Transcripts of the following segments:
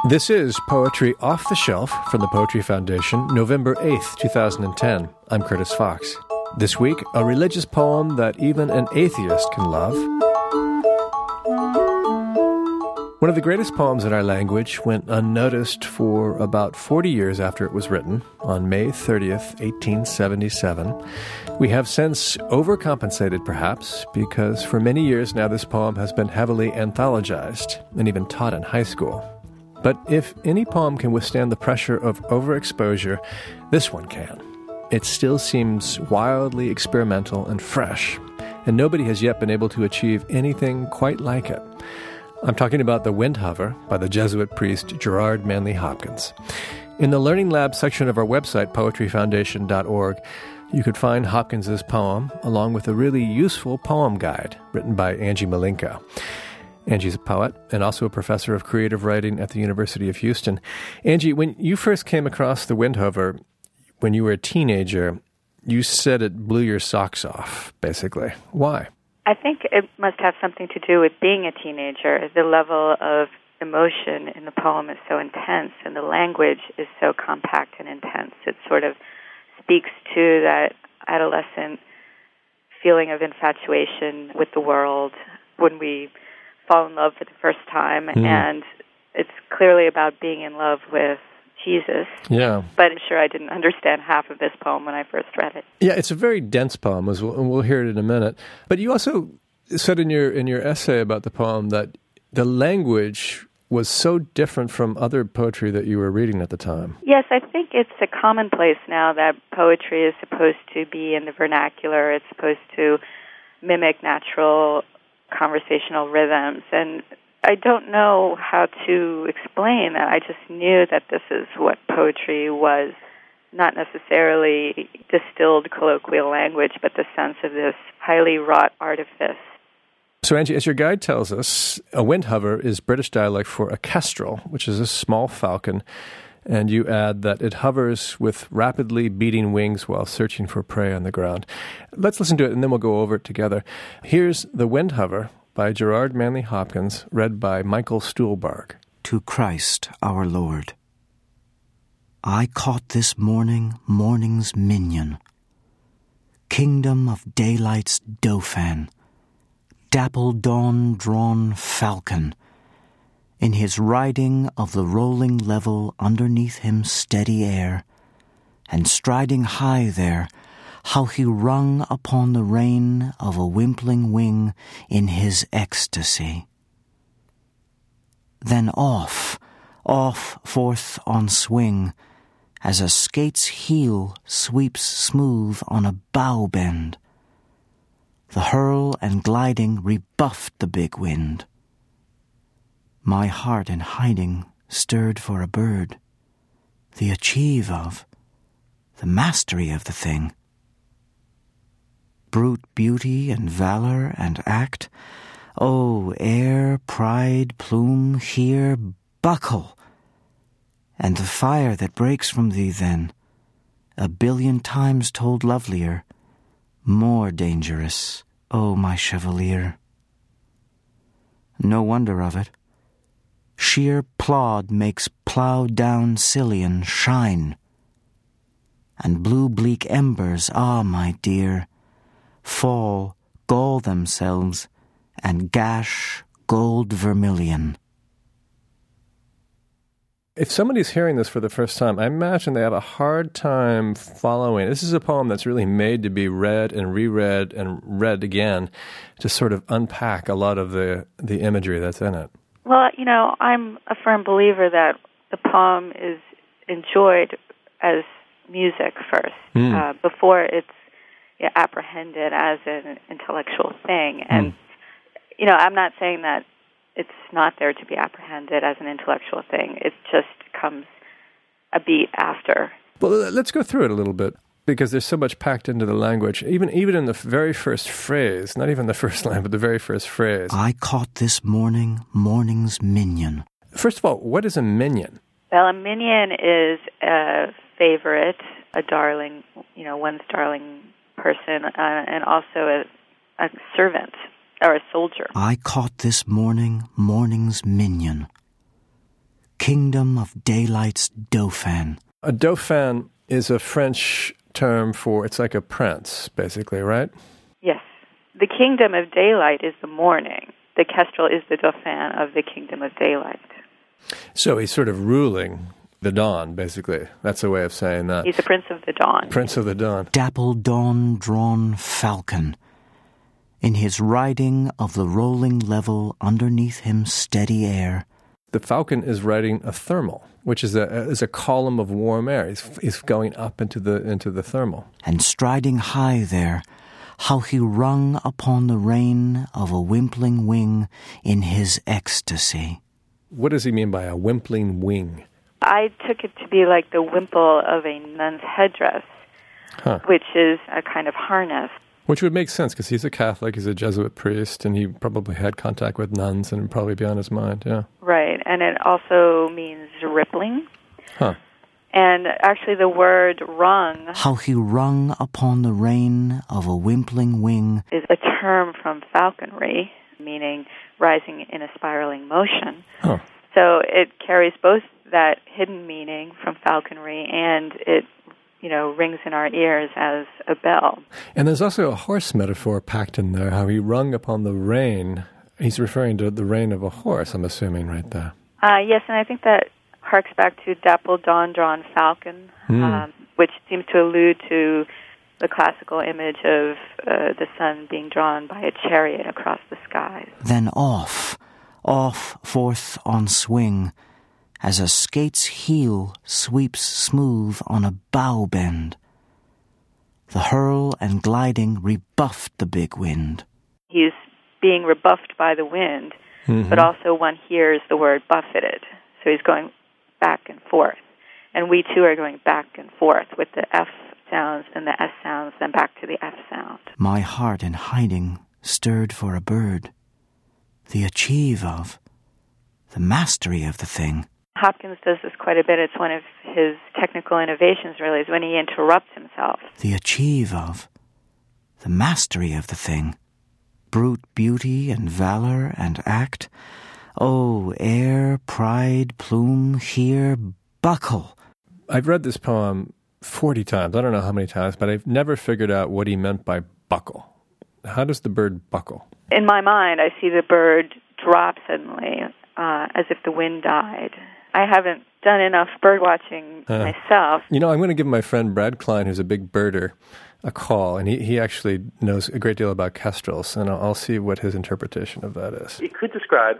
This is Poetry Off the Shelf from the Poetry Foundation, November 8th, 2010. I'm Curtis Fox. This week, a religious poem that even an atheist can love. One of the greatest poems in our language went unnoticed for about 40 years after it was written, on May 30th, 1877. We have since overcompensated, perhaps, because for many years now this poem has been heavily anthologized and even taught in high school. But if any poem can withstand the pressure of overexposure, this one can. It still seems wildly experimental and fresh, and nobody has yet been able to achieve anything quite like it. I'm talking about The Windhover by the Jesuit priest Gerard Manley Hopkins. In the Learning Lab section of our website, poetryfoundation.org, you could find Hopkins's poem, along with a really useful poem guide written by Angie Malinka. Angie's a poet and also a professor of creative writing at the University of Houston. Angie, when you first came across The Windhover, when you were a teenager, you said it blew your socks off, basically. Why? I think it must have something to do with being a teenager. The level of emotion in the poem is so intense, and the language is so compact and intense. It sort of speaks to that adolescent feeling of infatuation with the world when we fall in love for the first time, and it's clearly about being in love with Jesus. Yeah. But I'm sure I didn't understand half of this poem when I first read it. Yeah, it's a very dense poem, and we'll hear it in a minute. But you also said in your essay about the poem that the language was so different from other poetry that you were reading at the time. Yes, I think it's a commonplace now that poetry is supposed to be in the vernacular. It's supposed to mimic natural conversational rhythms, and I don't know how to explain that. I just knew that this is what poetry was, not necessarily distilled colloquial language, but the sense of this highly wrought artifice. So, Angie, as your guide tells us, a windhover is British dialect for a kestrel, which is a small falcon, and you add that it hovers with rapidly beating wings while searching for prey on the ground. Let's listen to it, and then we'll go over it together. Here's The Windhover by Gerard Manley Hopkins, read by Michael Stuhlbarg. To Christ our Lord. I caught this morning morning's minion, kingdom of daylight's dauphin, dapple dawn-drawn falcon, in his riding of the rolling level underneath him steady air, and striding high there, how he rung upon the rein of a wimpling wing in his ecstasy. Then off forth on swing, as a skate's heel sweeps smooth on a bow bend. The hurl and gliding rebuffed the big wind. My heart in hiding stirred for a bird, the achieve of, the mastery of the thing. Brute beauty and valor and act, oh, air, pride, plume, here, buckle, and the fire that breaks from thee then, a billion times told lovelier, more dangerous, oh, my chevalier. No wonder of it. Sheer plod makes ploughed-down Sicilian shine, and blue bleak embers, ah, my dear, fall, gall themselves, and gash gold vermilion. If somebody's hearing this for the first time, I imagine they have a hard time following. This is a poem that's really made to be read and reread and read again to sort of unpack a lot of the imagery that's in it. Well, I'm a firm believer that the poem is enjoyed as music first, before it's apprehended as an intellectual thing. And, I'm not saying that it's not there to be apprehended as an intellectual thing. It just comes a beat after. Well, let's go through it a little bit, because there's so much packed into the language, even in the very first phrase, not even the first line, but the very first phrase. I caught this morning's minion. First of all, what is a minion? Well, a minion is a favorite, a darling, one's darling person, and also a servant or a soldier. I caught this morning's minion, kingdom of daylight's Dauphin. A dauphin is a French term for, it's like a prince, basically, right? Yes. The kingdom of daylight is the morning. The kestrel is the dauphin of the kingdom of daylight. So he's sort of ruling the dawn, basically. That's a way of saying that. He's the prince of the dawn. Prince of the dawn. Dapple dawn-drawn falcon. In his riding of the rolling level underneath him steady air. The falcon is riding a thermal, which is a column of warm air. He's going up into the thermal. And striding high there, how he rung upon the rein of a wimpling wing in his ecstasy. What does he mean by a wimpling wing? I took it to be like the wimple of a nun's headdress, which is a kind of harness. Which would make sense, because he's a Catholic, he's a Jesuit priest, and he probably had contact with nuns, and it'd probably be on his mind, yeah. Right, and it also means rippling. Huh. And actually the word rung... How he rung upon the rein of a wimpling wing... is a term from falconry, meaning rising in a spiraling motion. Huh. So it carries both that hidden meaning from falconry, and it rings in our ears as a bell. And there's also a horse metaphor packed in there, how he rung upon the rein. He's referring to the rein of a horse, I'm assuming, right there. Yes, and I think that harks back to dapple dawn-drawn falcon, which seems to allude to the classical image of the sun being drawn by a chariot across the skies. Then off forth on swing, as a skate's heel sweeps smooth on a bow bend. The hurl and gliding rebuffed the big wind. He's being rebuffed by the wind, but also one hears the word buffeted. So he's going back and forth. And we too are going back and forth with the F sounds and the S sounds, then back to the F sound. My heart in hiding stirred for a bird. The achieve of, the mastery of the thing. Hopkins does this quite a bit. It's one of his technical innovations, really, is when he interrupts himself. The achieve of, the mastery of the thing. Brute beauty and valor and act. Oh, air, pride, plume, here, buckle. I've read this poem 40 times. I don't know how many times, but I've never figured out what he meant by buckle. How does the bird buckle? In my mind, I see the bird drop suddenly, as if the wind died. I haven't done enough bird watching myself. I'm going to give my friend Brad Klein, who's a big birder, a call, and he actually knows a great deal about kestrels, and I'll see what his interpretation of that is. It could describe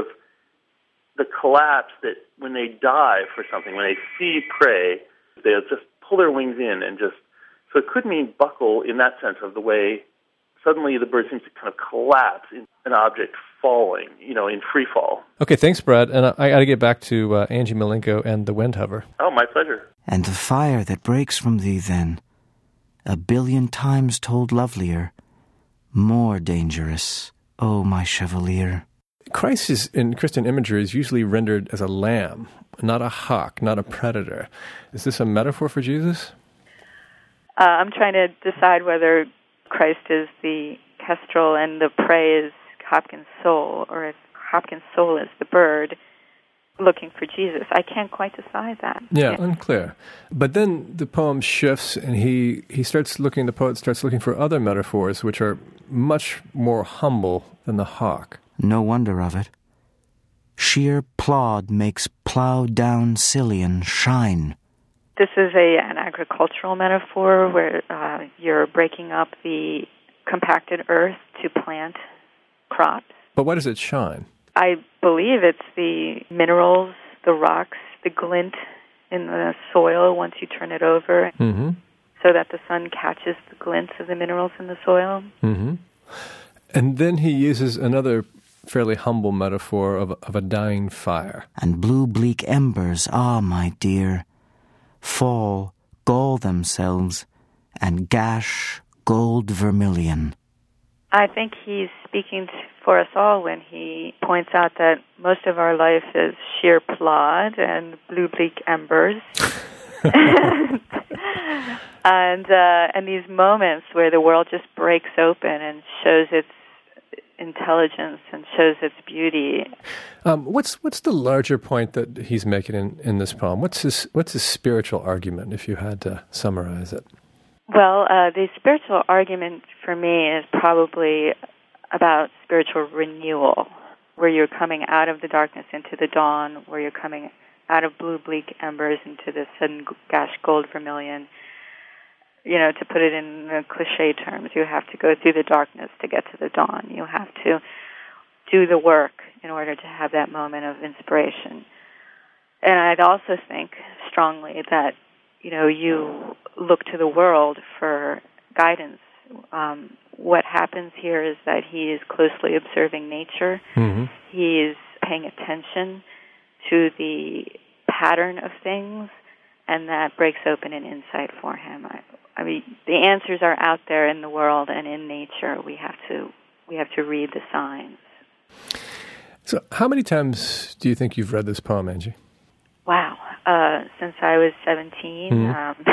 the collapse that when they dive for something, when they see prey, they'll just pull their wings in and so it could mean buckle in that sense of the way suddenly the bird seems to kind of collapse in an object falling, in free fall. Okay, thanks, Brad. And I got to get back to Angie Malenko and the Wind Hover. Oh, my pleasure. And the fire that breaks from thee then, a billion times told lovelier, more dangerous, O my chevalier. Christ in Christian imagery is usually rendered as a lamb, not a hawk, not a predator. Is this a metaphor for Jesus? I'm trying to decide whether Christ is the kestrel and the prey is Hopkins' soul, or if Hopkins' soul is the bird looking for Jesus. I can't quite decide that. Yeah, unclear. But then the poem shifts, and the poet starts looking for other metaphors which are much more humble than the hawk. No wonder of it. Sheer plod makes plowed down Cillian shine. This is an agricultural metaphor where you're breaking up the compacted earth to plant crops. But why does it shine? I believe it's the minerals, the rocks, the glint in the soil once you turn it over, so that the sun catches the glints of the minerals in the soil. And then he uses another fairly humble metaphor of a dying fire. And blue bleak embers, my dear, fall, gall themselves, and gash gold vermilion. I think he's speaking for us all when he points out that most of our life is sheer plod and blue bleak embers. and these moments where the world just breaks open and shows its intelligence and shows its beauty. What's the larger point that he's making in this poem? What's his spiritual argument, if you had to summarize it? Well, the spiritual argument for me is probably about spiritual renewal, where you're coming out of the darkness into the dawn, where you're coming out of blue, bleak embers into the sudden gold vermilion. You know, to put it in cliche terms, you have to go through the darkness to get to the dawn. You have to do the work in order to have that moment of inspiration. And I'd also think strongly that, you know, you look to the world for guidance. What happens here is that he is closely observing nature. Mm-hmm. He is paying attention to the pattern of things, and that breaks open an insight for him. I mean, the answers are out there in the world and in nature. We have to read the signs. So how many times do you think you've read this poem, Angie? Wow. Since I was 17. Mm-hmm.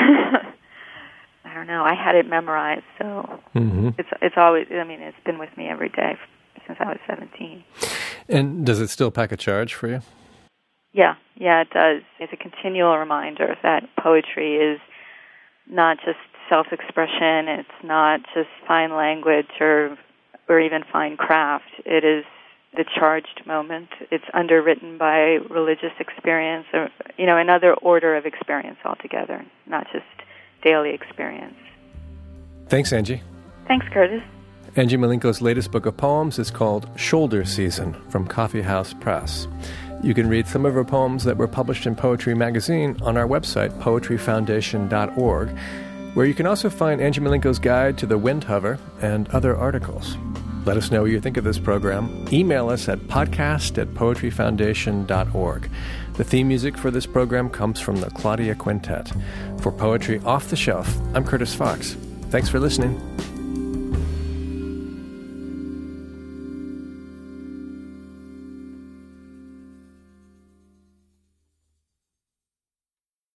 I don't know. I had it memorized, so mm-hmm. It's always, I mean, it's been with me every day since I was 17. And does it still pack a charge for you? Yeah, it does. It's a continual reminder that poetry is not just self-expression, it's not just fine language or even fine craft. It is the charged moment. It's underwritten by religious experience or, you know, another order of experience altogether, not just daily experience. Thanks, Angie. Thanks, Curtis. Angie Malenko's latest book of poems is called Shoulder Season from Coffee House Press. You can read some of her poems that were published in Poetry Magazine on our website, poetryfoundation.org, where you can also find Angie Malenko's guide to the wind hover and other articles. Let us know what you think of this program. Email us at podcast@poetryfoundation.org. The theme music for this program comes from the Claudia Quintet. For Poetry Off the Shelf, I'm Curtis Fox. Thanks for listening.